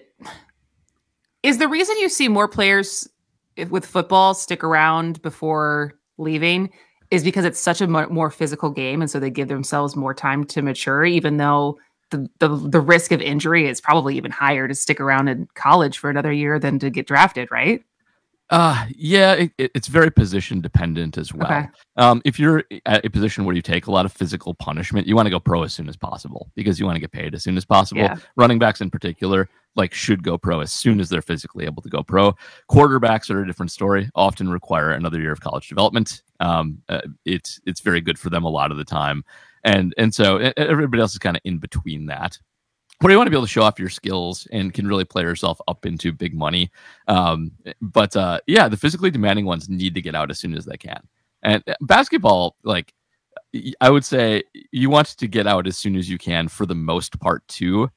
is the reason you see more players with football stick around before leaving is because it's such a more physical game, and so they give themselves more time to mature, even though the risk of injury is probably even higher to stick around in college for another year than to get drafted, right? Yeah, it's very position dependent as well. Okay. If you're at a position where you take a lot of physical punishment, you want to go pro as soon as possible because you want to get paid as soon as possible. Yeah. Running backs in particular, should go pro as soon as they're physically able to go pro. Quarterbacks are a different story, often require another year of college development. It's very good for them a lot of the time. And so everybody else is kind of in between that. Where you want to be able to show off your skills and can really play yourself up into big money. But the physically demanding ones need to get out as soon as they can. And basketball, I would say you want to get out as soon as you can for the most part too.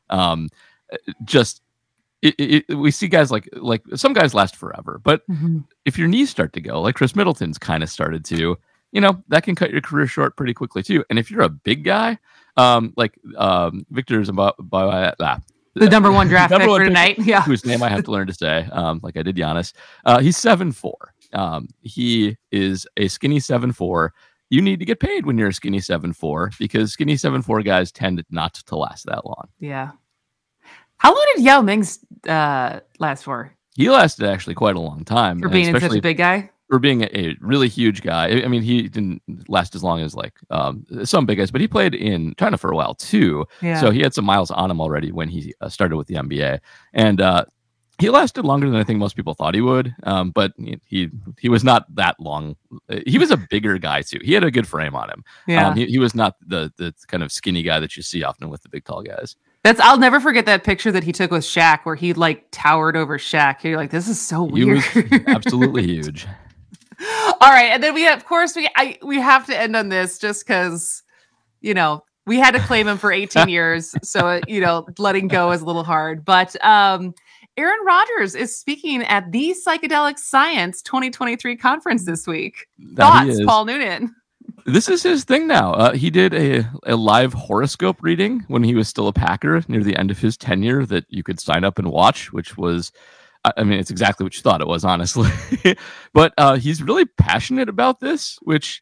We see guys like some guys last forever, but if your knees start to go, like Chris Middleton's kind of started to, that can cut your career short pretty quickly too. And if you're a big guy, Victor Wembanyama, the number one draft pick for tonight, whose name I have to learn to say, like I did Giannis. He's 7'4". He is a skinny 7'4". You need to get paid when you're a skinny 7'4" because skinny 7'4" guys tend not to last that long. Yeah. How long did Yao Ming's last for? He lasted actually quite a long time. For being such a big guy? For being a really huge guy. I mean, he didn't last as long as some big guys, but he played in China for a while too. Yeah. So he had some miles on him already when he started with the NBA. And he lasted longer than I think most people thought he would. But he was not that long. He was a bigger guy too. He had a good frame on him. Yeah. He was not the kind of skinny guy that you see often with the big tall guys. I'll never forget that picture that he took with Shaq where he towered over Shaq. You're like, this is so weird. He was absolutely huge. All right. And then we have to end on this just because, we had to claim him for 18 years. So, letting go is a little hard. But Aaron Rodgers is speaking at the Psychedelic Science 2023 conference this week. Thoughts, Paul Noonan? This is his thing now. He did a live horoscope reading when he was still a Packer near the end of his tenure that you could sign up and watch, which was, it's exactly what you thought it was, honestly. But he's really passionate about this, which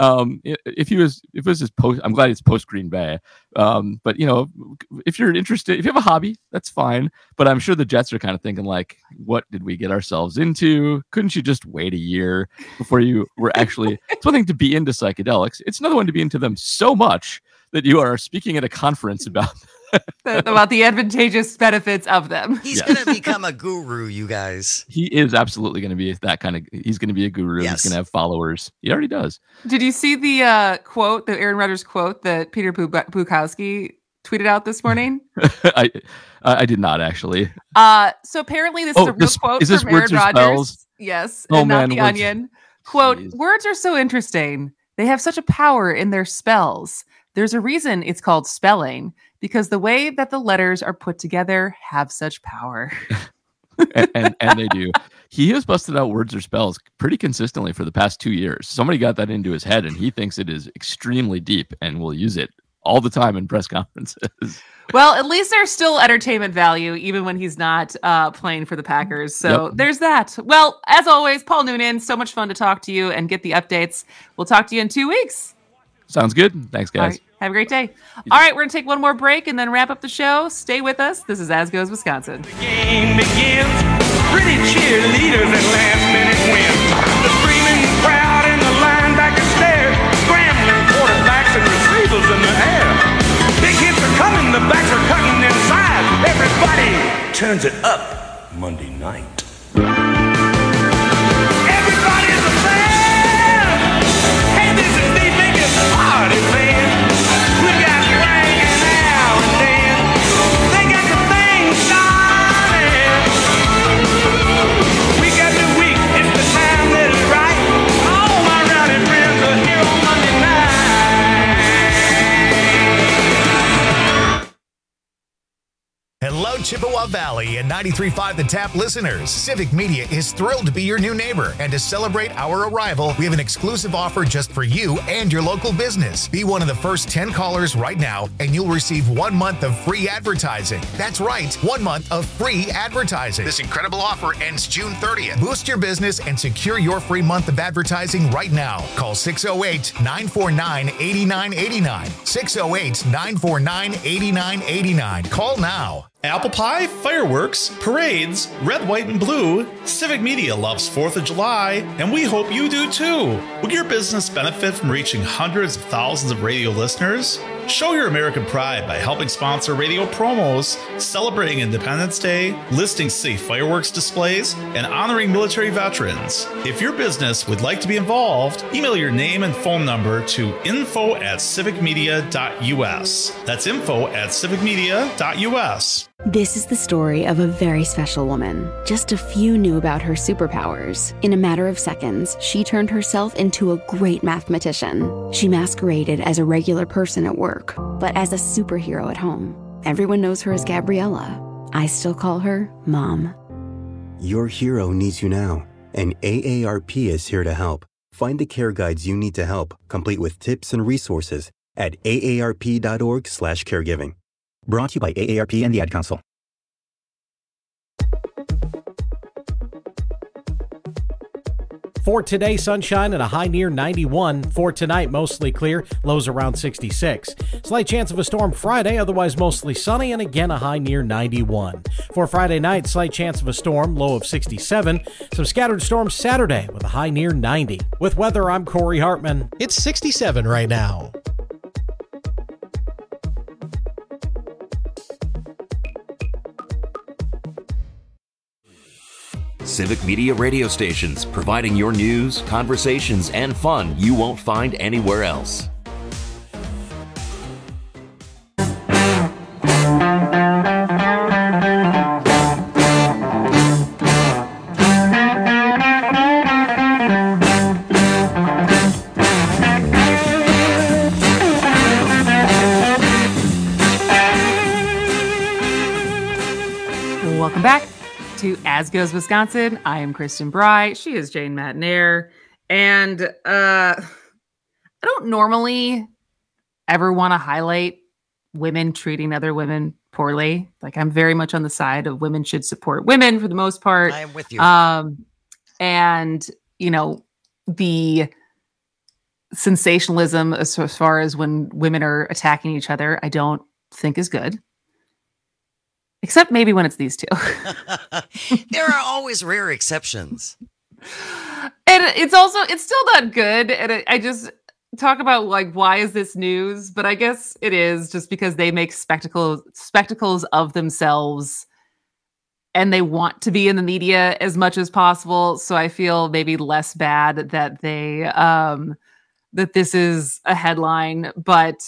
if it was his post, I'm glad it's post Green Bay. But if you're interested, if you have a hobby, that's fine. But I'm sure the Jets are kind of thinking what did we get ourselves into? Couldn't you just wait a year before you were actually, it's one thing to be into psychedelics. It's another one to be into them so much that you are speaking at a conference about the advantageous benefits of them. He's going to become a guru, you guys. He is absolutely going to be that kind of, he's going to be a guru. Yes. He's going to have followers. He already does. Did you see the quote, the Aaron Rodgers quote that Peter Bukowski tweeted out this morning? I did not actually. So apparently this is a real quote from Aaron Rodgers. Yes. Oh, and man, not The Onion. Quote, words are so interesting. They have such a power in their spells. There's a reason it's called spelling, because the way that the letters are put together have such power. and they do. He has busted out words or spells pretty consistently for the past 2 years. Somebody got that into his head, and he thinks it is extremely deep and will use it all the time in press conferences. Well, at least there's still entertainment value, even when he's not playing for the Packers. So There's that. Well, as always, Paul Noonan, so much fun to talk to you and get the updates. We'll talk to you in 2 weeks. Sounds good. Thanks, guys. Right. Have a great day. All right, we're going to take one more break and then wrap up the show. Stay with us. This is As Goes Wisconsin. The game begins. Pretty cheerleaders at last minute win. The screaming crowd and the linebacker stare. Scrambling quarterbacks and receivers in the air. Big hits are coming. The backs are cutting inside. Everybody turns it up Monday night. Everybody's a fan. Hey, this is the biggest party, man. We got ringing now and then. They got the thing started. We got the week. It's the time that is right. All my rowdy friends are here on Monday night. Hello, Chippewa Valley and 93.5 The Tap listeners. Civic Media is thrilled to be your new neighbor. And to celebrate our arrival, we have an exclusive offer just for you and your local business. Be one of the first 10 callers right now, and you'll receive 1 month of free advertising. That's right, 1 month of free advertising. This incredible offer ends June 30th. Boost your business and secure your free month of advertising right now. Call 608-949-8989. 608-949-8989. Call now. Apple pie, fireworks, parades, red, white, and blue. Civic Media loves 4th of July, and we hope you do too. Will your business benefit from reaching hundreds of thousands of radio listeners? Show your American pride by helping sponsor radio promos, celebrating Independence Day, listing safe fireworks displays, and honoring military veterans. If your business would like to be involved, email your name and phone number to info@civicmedia.us. That's info@civicmedia.us. This is the story of a very special woman. Just a few knew about her superpowers. In a matter of seconds, she turned herself into a great mathematician. She masqueraded as a regular person at work, but as a superhero at home. Everyone knows her as Gabriella. I still call her Mom. Your hero needs you now, and AARP is here to help. Find the care guides you need to help, complete with tips and resources at aarp.org/caregiving. Brought to you by AARP and the Ad Council. For today, sunshine and a high near 91. For tonight, mostly clear, lows around 66. Slight chance of a storm Friday, otherwise mostly sunny, and again a high near 91. For Friday night, slight chance of a storm, low of 67. Some scattered storms Saturday with a high near 90. With weather, I'm Corey Hartman. It's 67 right now. Civic Media radio stations, providing your news, conversations, and fun you won't find anywhere else. Welcome back to As Goes Wisconsin. I am Kristen Bry. She is Jane Matnair. And I don't normally ever want to highlight women treating other women poorly. Like, I'm very much on the side of women should support women for the most part. I am with you. And, you know, the sensationalism as far as when women are attacking each other, I don't think is good. Except maybe when it's these two. There are always rare exceptions. And it's still not good. And I just talk about, like, why is this news? But I guess it is just because they make spectacles of themselves and they want to be in the media as much as possible. So I feel maybe less bad that they, that this is a headline, but,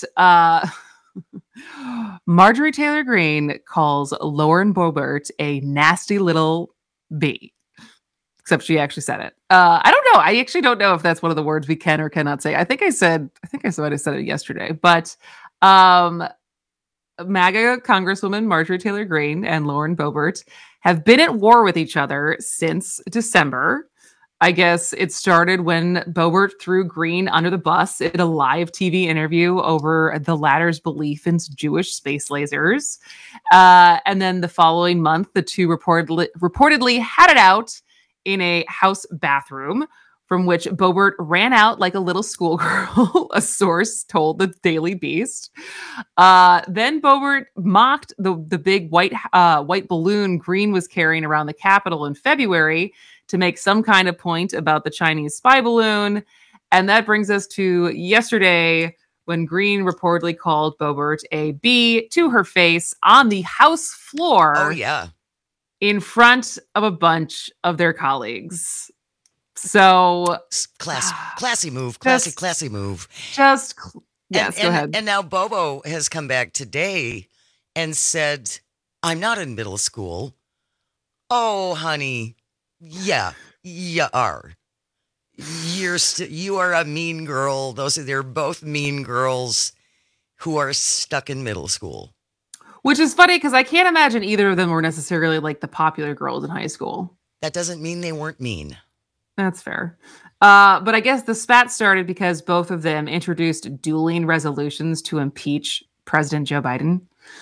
Marjorie Taylor Greene calls Lauren Boebert a nasty little bee. Except she actually said it. I don't know. I actually don't know if that's one of the words we can or cannot say. I think I said it yesterday. But MAGA Congresswoman Marjorie Taylor Greene and Lauren Boebert have been at war with each other since December. I guess it started when Boebert threw Greene under the bus in a live TV interview over the latter's belief in Jewish space lasers. And then the following month, the two reportedly had it out in a house bathroom, from which Boebert ran out like a little schoolgirl, a source told the Daily Beast. Then Boebert mocked the big white balloon Greene was carrying around the Capitol in February to make some kind of point about the Chinese spy balloon. And that brings us to yesterday, when Greene reportedly called Boebert a bee to her face on the House floor. Oh, yeah. In front of a bunch of their colleagues. So classy move. Classy move. Yes, go ahead. And now Bobo has come back today and said, I'm not in middle school. Oh, honey. Yeah, you are. You are a mean girl. They're both mean girls who are stuck in middle school. Which is funny because I can't imagine either of them were necessarily like the popular girls in high school. That doesn't mean they weren't mean. That's fair. But I guess the spat started because both of them introduced dueling resolutions to impeach President Joe Biden.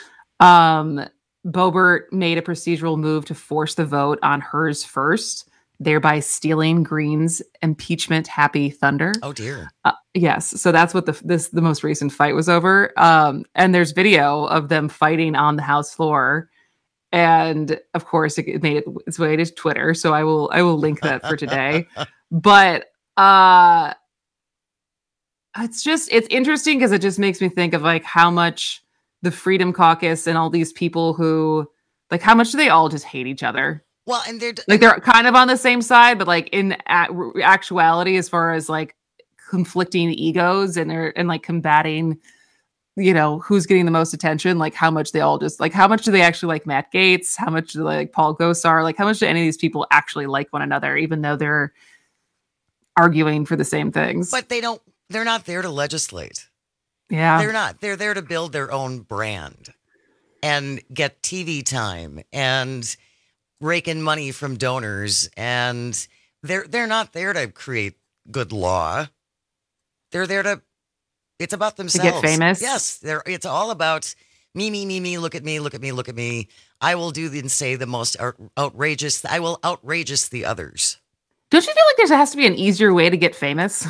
Boebert made a procedural move to force the vote on hers first, thereby stealing Greene's impeachment happy thunder. Oh dear. Yes. So that's what the most recent fight was over. And there's video of them fighting on the House floor. And of course, it made its way to Twitter. So I will link that for today. But it's interesting because it just makes me think of like how much the Freedom Caucus and all these people who like how much do they all just hate each other? Well, and they're kind of on the same side, but like in actuality, as far as like conflicting egos and like combating, who's getting the most attention, like how much they all just like, how much do they actually like Matt Gaetz? How much do they like Paul Gosar? Like how much do any of these people actually like one another, even though they're arguing for the same things? But they're not there to legislate. Yeah. They're not. They're there to build their own brand and get TV time and rake in money from donors. And they're not there to create good law. They're there it's about themselves. To get famous? Yes. It's all about me, look at me. I will do and say the most outrageous. I will outrageous the others. Don't you feel like there has to be an easier way to get famous?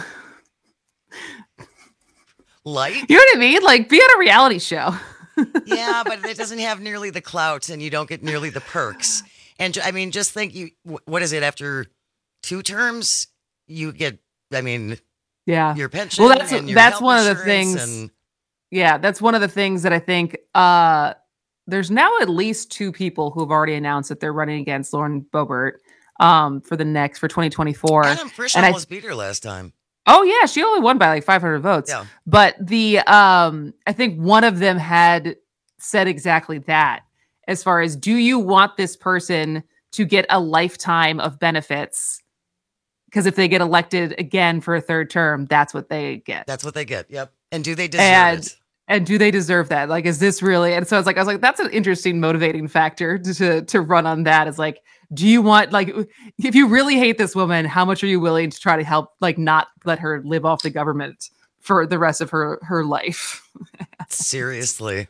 Like? You know what I mean? Like, be on a reality show. Yeah, but it doesn't have nearly the clout and you don't get nearly the perks. And I mean, just think what is it? After 2 terms, you get, your pension. Well, and your that's health one of the insurance things. Yeah, that's one of the things that I think there's now at least 2 people who have already announced that they're running against Lauren Boebert for 2024. Adam Frisch almost beat her last time. Oh yeah, she only won by like 500 votes. Yeah. But I think one of them had said exactly that. As far as, do you want this person to get a lifetime of benefits? Because if they get elected again for a 3rd term, that's what they get. That's what they get. Yep. And do they deserve it? And do they deserve that? Like, is this really? And so I was like, that's an interesting motivating factor to run on that. Is like, do you want, like, if you really hate this woman, how much are you willing to try to help, like, not let her live off the government for the rest of her life? Seriously.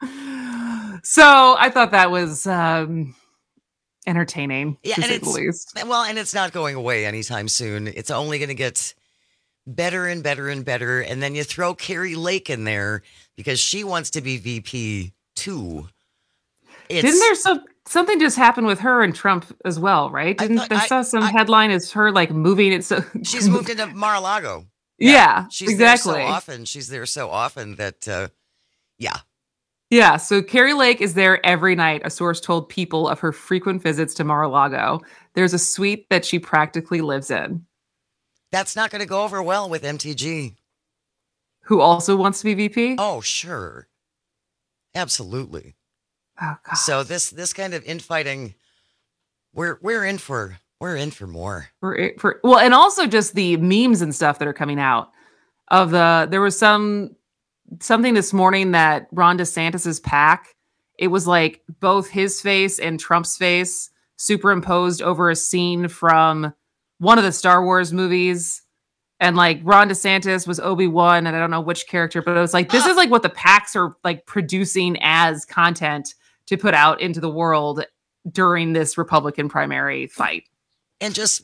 So I thought that was entertaining, to say the least. Well, and it's not going away anytime soon. It's only going to get better and better and better. And then you throw Carrie Lake in there because she wants to be VP too. Didn't there something just happen with her and Trump as well, right? I saw some headline as her like moving it. So she's moved into Mar-a-Lago. Yeah, she's exactly. There so often. She's there so often that, Yeah, so Carrie Lake is there every night, a source told People of her frequent visits to Mar-a-Lago. There's a suite that she practically lives in. That's not going to go over well with MTG. Who also wants to be VP? Oh, sure. Absolutely. Oh, God. So this kind of infighting, we're in for more. Well, and also just the memes and stuff that are coming out of there was something this morning that Ron DeSantis's PAC, it was like both his face and Trump's face superimposed over a scene from one of the Star Wars movies. And like Ron DeSantis was Obi-Wan, and I don't know which character, but it was like, this is like what the PACs are like producing as content to put out into the world during this Republican primary fight. And just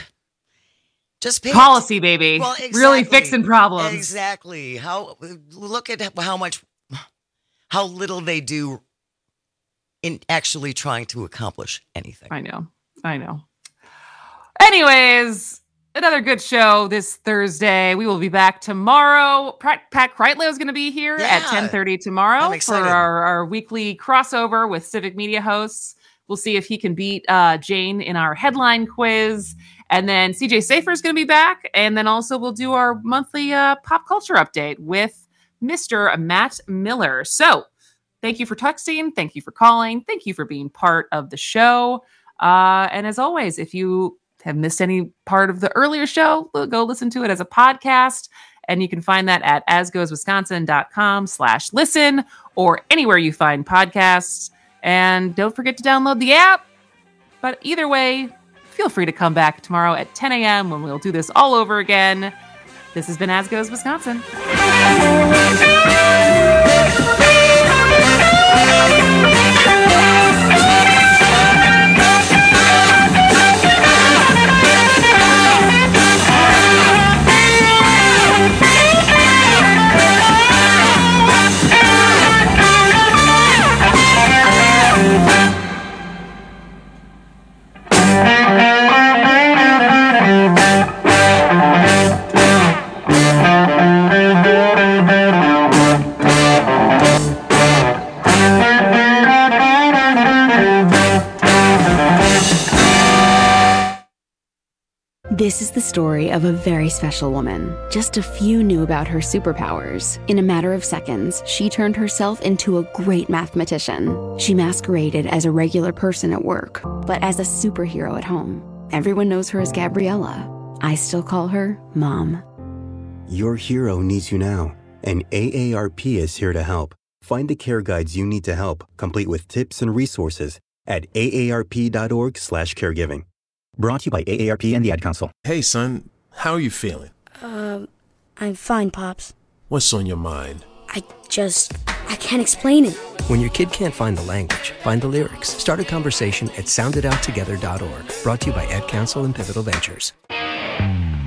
policy, baby. Well, exactly. Really fixing problems. Exactly. Look at how little they do in actually trying to accomplish anything. I know. Anyways, another good show this Thursday. We will be back tomorrow. Pat Kreitlow is going to be here at 10:30 tomorrow for our weekly crossover with Civic Media hosts. We'll see if he can beat Jane in our headline quiz. And then CJ Safer is going to be back. And then also we'll do our monthly pop culture update with Mr. Matt Miller. So thank you for texting. Thank you for calling. Thank you for being part of the show. And as always, if you have missed any part of the earlier show, go listen to it as a podcast. And you can find that at asgoeswisconsin.com/listen or anywhere you find podcasts. And don't forget to download the app. But either way, feel free to come back tomorrow at 10 a.m. when we'll do this all over again. This has been As Goes Wisconsin. This is the story of a very special woman. Just a few knew about her superpowers. In a matter of seconds, she turned herself into a great mathematician. She masqueraded as a regular person at work, but as a superhero at home. Everyone knows her as Gabriella. I still call her Mom. Your hero needs you now, and AARP is here to help. Find the care guides you need to help, complete with tips and resources at aarp.org/caregiving. Brought to you by AARP and the Ad Council. Hey, son, how are you feeling? I'm fine, Pops. What's on your mind? I can't explain it. When your kid can't find the language, find the lyrics. Start a conversation at sounditouttogether.org. Brought to you by Ad Council and Pivotal Ventures.